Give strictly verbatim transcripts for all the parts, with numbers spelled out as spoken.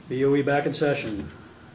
B O E back in session.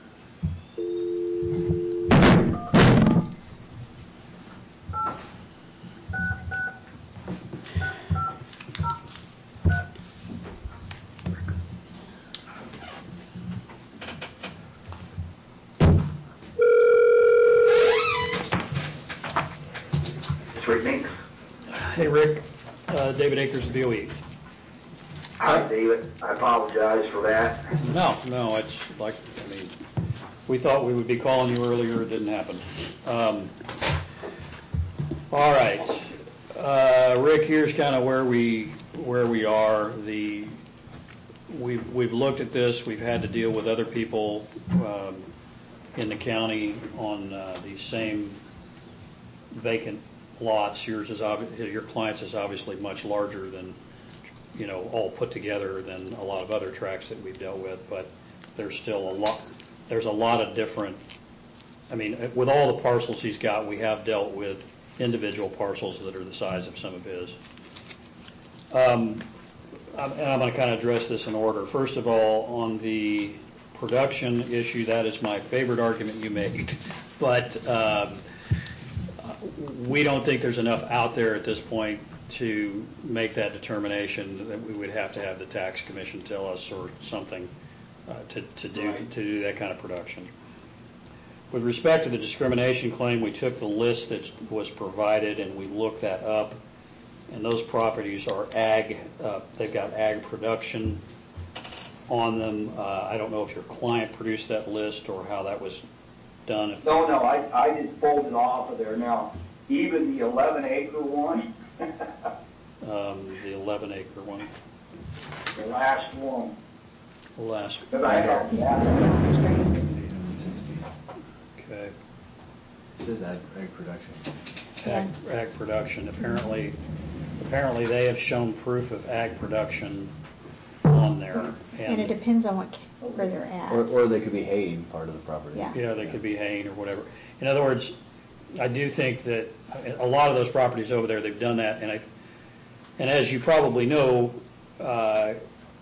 Hey, Rick. Uh, David Akers, B O E. Hi, David. I apologize for that. No, no, it's like, I mean, we thought we would be calling you earlier. It didn't happen. Um, all right. Uh, Rick, here's kind of where we where we are. The we've we've looked at this. We've had to deal with other people um, in the county on uh, these same vacant lots. Yours is obvi- your client's is obviously much larger than, you know, all put together than a lot of other tracts that we've dealt with, but there's still a lot, there's a lot of different, I mean, with all the parcels he's got, we have dealt with individual parcels that are the size of some of his. Um, I'm, and I'm going to kind of address this in order. First of all, on the production issue, that is my favorite argument you made, but um, we don't think there's enough out there at this point to make that determination. That we would have to have the tax commission tell us or something uh, to, to do right. to do that kind of production. With respect to the discrimination claim, we took the list that was provided and we looked that up, and those properties are ag. Uh, they've got ag production on them. Uh, I don't know if your client produced that list or how that was done. If no, no, I, I just pulled it off of there. Now, even the eleven acre one, um, the eleven acre one, the last one, the last one. I got okay. It says ag, ag production. Ag, ag production. Apparently, apparently they have shown proof of ag production on there. And, and it depends on what where they're at. Or, or they could be haying part of the property. Yeah. Yeah, they could be haying or whatever. In other words, I do think that a lot of those properties over there, they've done that, and I, and as you probably know, uh,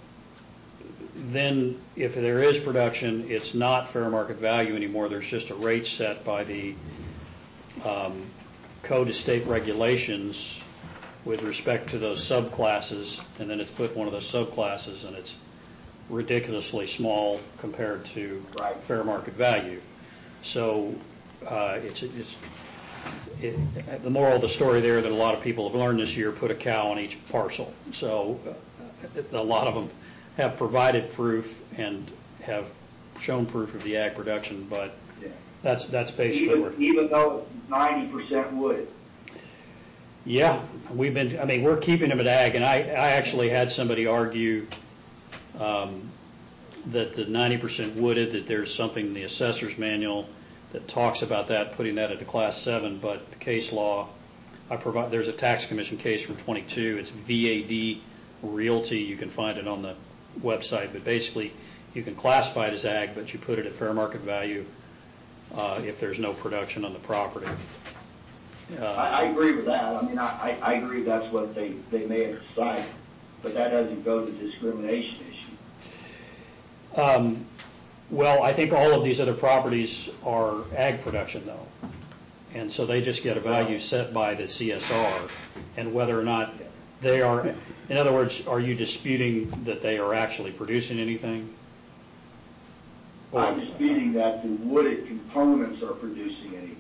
then if there is production, it's not fair market value anymore. There's just a rate set by the um, Code of State Regulations with respect to those subclasses, and then it's put one of those subclasses, and it's ridiculously small compared to right. fair market value. So uh, it's, it's it, the moral of the story there that a lot of people have learned this year: put a cow on each parcel. So uh, a lot of them have provided proof and have shown proof of the ag production, but yeah. that's that's basically even, where even though it's ninety percent wood. Yeah, we've been. I mean, we're keeping them at ag, and I I actually had somebody argue um, that the ninety percent wooded, that there's something in the assessor's manual that talks about that, putting that at a class seven, but the case law, I provide, there's a tax commission case from twenty-two, it's V A D Realty, you can find it on the website, but basically you can classify it as ag, but you put it at fair market value uh, if there's no production on the property. Uh, I, I agree with that. I mean, I, I agree that's what they, they may have decided, but that doesn't go to the discrimination issue. Um, well, I think all of these other properties are ag production, though. And so they just get a value set by the C S R. And whether or not they are, in other words, are you disputing that they are actually producing anything? Or, I'm disputing that the wooded components are producing anything.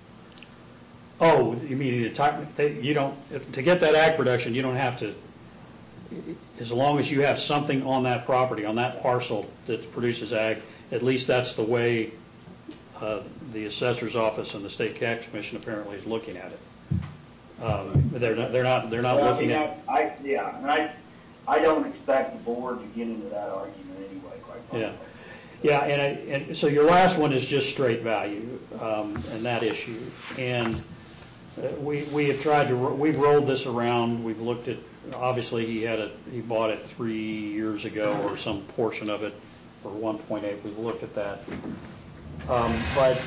Oh, you mean the type, they, you don't, to get that ag production, you don't have to, as long as you have something on that property, on that parcel that produces ag, at least that's the way uh, the assessor's office and the state tax commission apparently is looking at it. Um, they're not, they're not, they're not well, looking I mean, at. I, I, yeah, and I, I don't expect the board to get into that argument anyway, quite frankly. Yeah. Yeah, and, I, and so your last one is just straight value um, and that issue. And uh, we we have tried to we've rolled this around. We've looked at, obviously he had a he bought it three years ago or some portion of it for one point eight. We've looked at that, um, but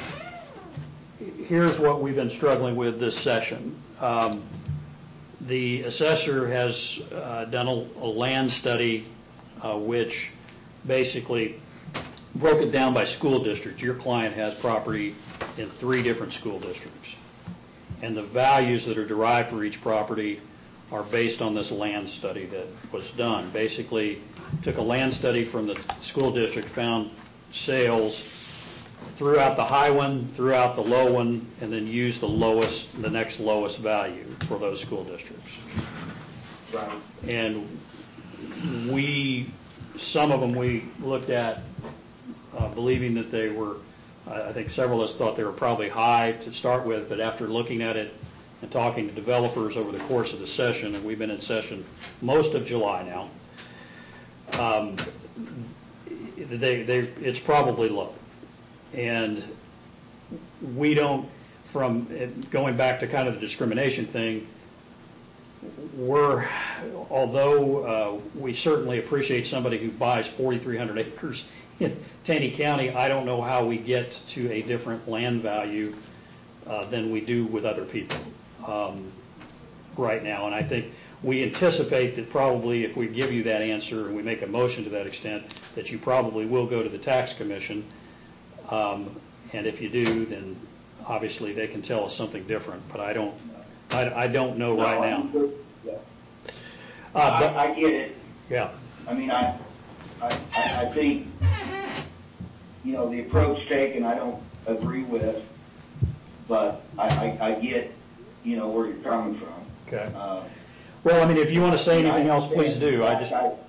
here's what we've been struggling with this session. Um, the assessor has uh, done a, a land study, uh, which basically broke it down by school district. Your client has property in three different school districts. And the values that are derived for each property are based on this land study that was done. Basically, took a land study from the school district, found sales throughout the high one, throughout the low one, and then used the lowest, the next lowest value for those school districts. Right. And we, some of them we looked at uh, believing that they were, I think several of us thought they were probably high to start with, but after looking at it and talking to developers over the course of the session, and we've been in session most of July now, um, they, they, it's probably low. And we don't, from going back to kind of the discrimination thing, we're, although uh, we certainly appreciate somebody who buys forty-three hundred acres in Taney County, I don't know how we get to a different land value uh, than we do with other people um, right now. And I think we anticipate that probably if we give you that answer and we make a motion to that extent, that you probably will go to the tax commission. Um, and if you do, then obviously they can tell us something different. But I don't, I, I don't know No, right I now. think that- Uh, but, I, I get it. yeah. I mean, I, I, I I think, you know, the approach taken, I don't agree with, but I, I, I get, you know, where you're coming from. Okay. Uh, Well, I mean, if you want to say anything I else, please do. I just, I,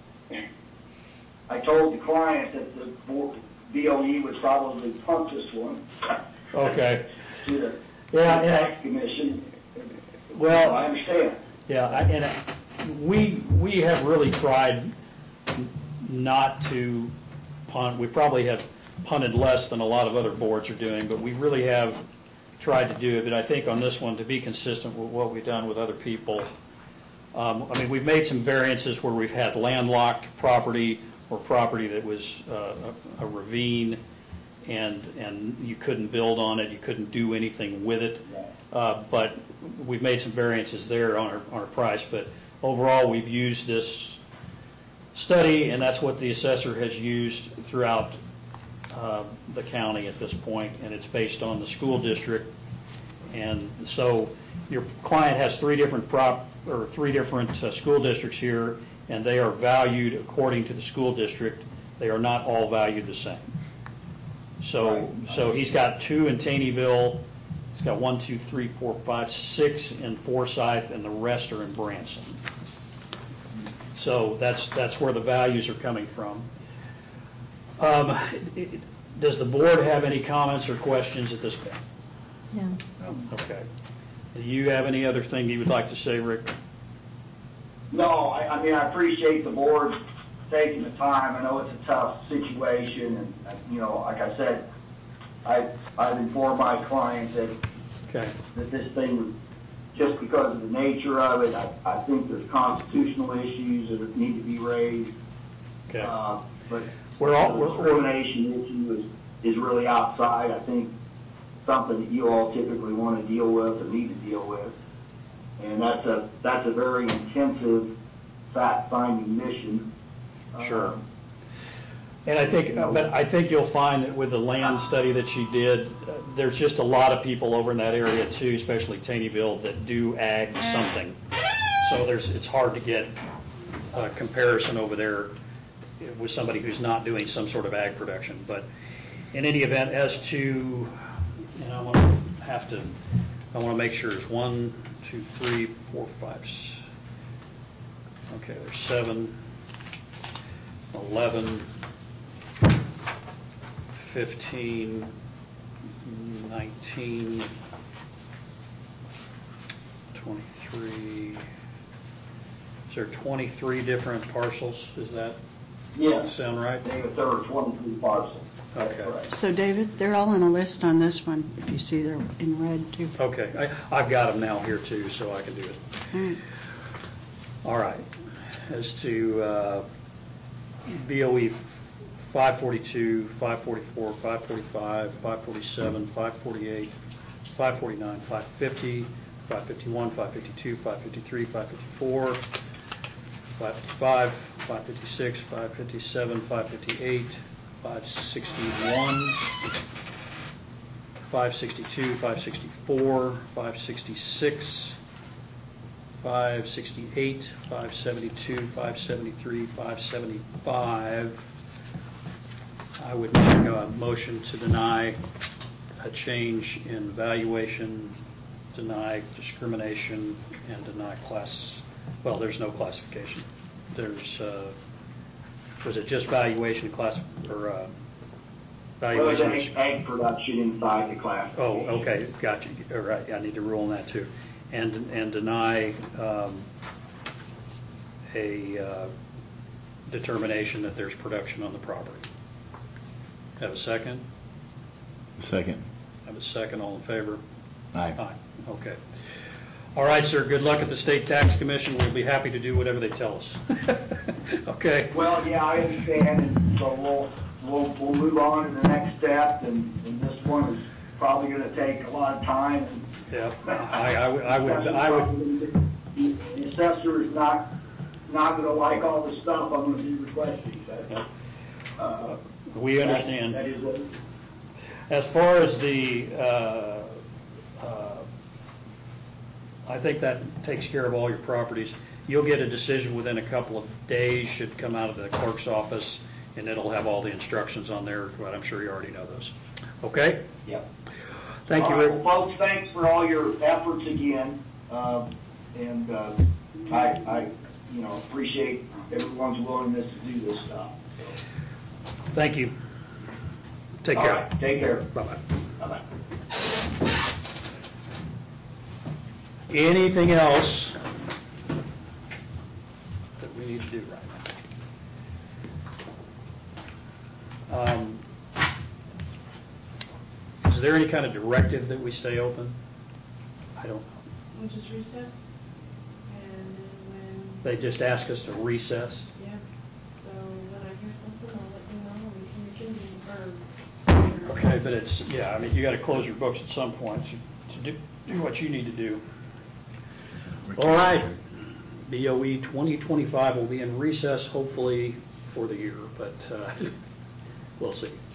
I told the client that the board, B O E would probably punt this one. Okay. To the, Yeah, to the yeah. tax commission. well, I understand. yeah, I, and uh, we we have really tried not to punt. We probably have punted less than a lot of other boards are doing, but we really have tried to do it. But I think on this one, to be consistent with what we've done with other people, um, I mean, we've made some variances where we've had landlocked property or property that was uh, a, a ravine, and and you couldn't build on it, you couldn't do anything with it. Uh, but we've made some variances there on our, on our price. But overall, we've used this study, and that's what the assessor has used throughout uh, the county at this point, and it's based on the school district. And so your client has three different prop or three different uh, school districts here, and they are valued according to the school district. They are not all valued the same. So, Right. so he's got two in Taneyville. He's got one, two, three, four, five, six in Forsyth, and the rest are in Branson. So that's that's where the values are coming from. Um, it, does the board have any comments or questions at this point? Yeah. Okay. Do you have any other thing you would like to say, Rick? No, I, I mean, I appreciate the board taking the time. I know it's a tough situation, and, uh, you know, like I said, I, I've informed my client that, Okay. that this thing, just because of the nature of it, I, I think there's constitutional issues that need to be raised. Okay. Uh, but We're all- the we're- discrimination issue is, is really outside, I think, something that you all typically want to deal with or need to deal with. And that's a, that's a very intensive fact-finding mission. Sure. Um, And I think, but I think you'll find that with the land study that she did, uh, there's just a lot of people over in that area too, especially Taneyville, that do ag something. So there's, it's hard to get a comparison over there with somebody who's not doing some sort of ag production. But in any event, as to, and I want to have to, I want to make sure it's one, two, three, four, five, s- okay, there's seven, eleven, fifteen, nineteen, twenty-three. Is there twenty-three different parcels? Is that Yes. sound right? They have there twenty-three parcels. That's Okay. correct. So David, they're all on a list on this one, if you see they're in red too. Okay, I, I've got them now here too, so I can do it. All right. All right. As to uh, B O E five forty-two, five forty-four, five forty-five, five forty-seven, five forty-eight, five forty-nine, five fifty, five fifty-one, five fifty-two, five fifty-three, five fifty-four, five fifty-five, five fifty-six, five fifty-seven, five fifty-eight, five sixty-one, five sixty-two, five sixty-four, five sixty-six, five sixty-eight, five seventy-two, five seventy-three, five seventy-five. I would make a motion to deny a change in valuation, deny discrimination, and deny class, well, there's no classification. There's, uh, was it just valuation class, or uh, Well, there's valuation? egg, egg production inside the class. Oh, okay, got you. All right, I need to rule on that too. And, and deny um, a uh, determination that there's production on the property. Have a second? Second. Have a second, all in favor? Aye. Aye, okay. All right, sir, good luck at the State Tax Commission. We'll be happy to do whatever they tell us. Okay? Well, yeah, I understand, and so we'll, we'll, we'll move on to the next step, and, and this one is probably gonna take a lot of time. and- Yeah, I, I would, I would, I would, The assessor is not, not gonna like all the stuff I'm gonna be requesting, but, uh. we that- understand. That is what, As far as the, uh, uh, I think that takes care of all your properties. You'll get a decision within a couple of days, should come out of the clerk's office, and it'll have all the instructions on there, but I'm sure you already know those. Okay? yeah. Thank you, All right, Rick. well, folks, thanks for all your efforts again, uh, and, uh, I, I, you know, appreciate everyone's willingness to do this stuff. Thank you. Take All care. right, take care. Bye-bye. Bye-bye. Anything else that we need to do right now? Um, Is there any kind of directive that we stay open? I don't know. We'll just recess, and then when, They just ask us to recess. yeah, so when I hear something, I'll let you know, and we can reconvene, or. Okay, but it's, yeah, I mean, you got to close your books at some point to to do do what you need to do. All right. B O E twenty twenty-five will be in recess, hopefully for the year, but uh, we'll see.